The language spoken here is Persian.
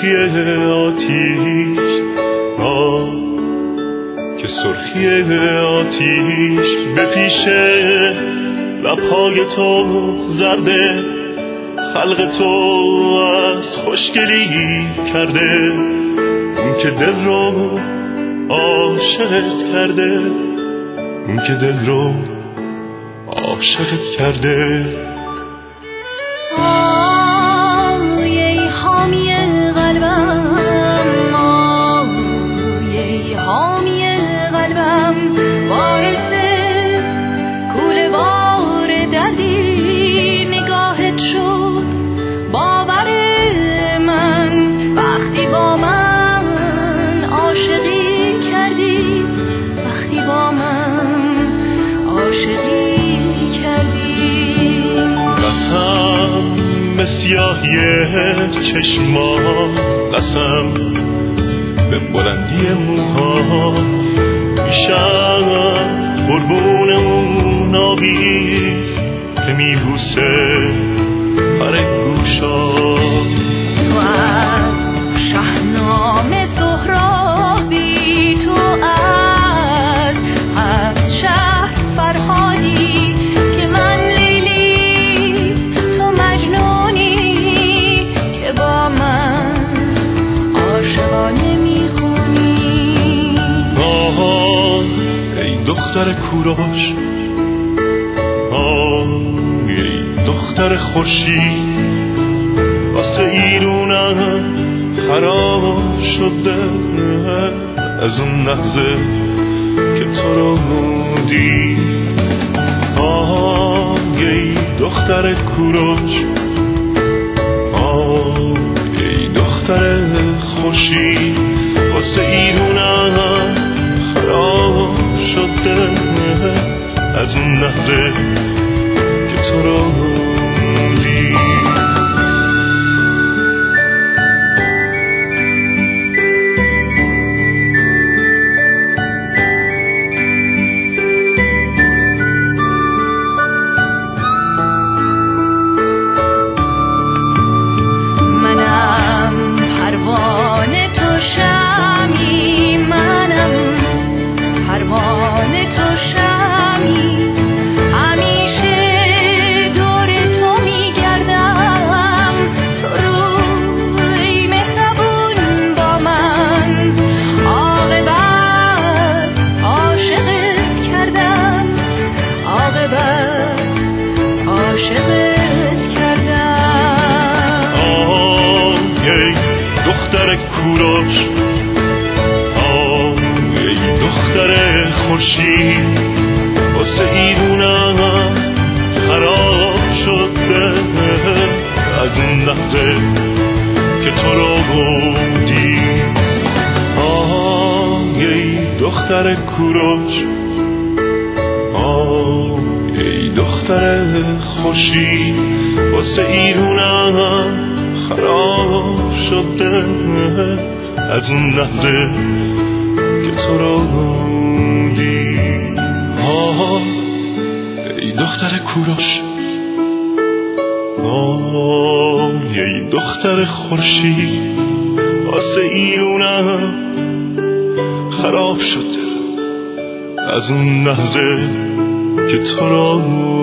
سرخی آتیش که سرخی آتیش به پیش لبهای تو زرده، خلق تو از خوشگلی کرده، اون که دل رو عاشقت کرده، اون که دل رو عاشقت کرده. ای حامی قلبم، ای حامی قلبم، باعث کوله بار دردی نگاهت شد باور من، وقتی با من عاشقی کردی، وقتی با من عاشقی کردی. قسم به سیاهی چشما، قسم به بلندی موها، میشم قربون اون آویز که میبوسه پر گوشا. تو از شاهنامه سهرابی، تو از هفت شهر فرهادی، که من لیلی تو مجنونی، که با من عاشقانه میخونی. ای دختر کوروش، ای دختر خورشید، واسه ایرونم خراب شده از اون لحظه که تو رو دید. ای دختر کوروش، ای دختر خورشید، واسه ایرونم خراب شده از اون لحظه که تو رو دید. دختر کوروش، ای دختر خورشید، واسه ایرونم خراب شده از اون لحظه که تو رو دید. ای دختر کوروش، ای دختر خورشید، واسه ایرونم خراب شده از اون لحظه که تو رو دید. ای دختر کوروش، ای دختر خورشید، واسه ایرونم خراب شده از اون لحظه که تو رو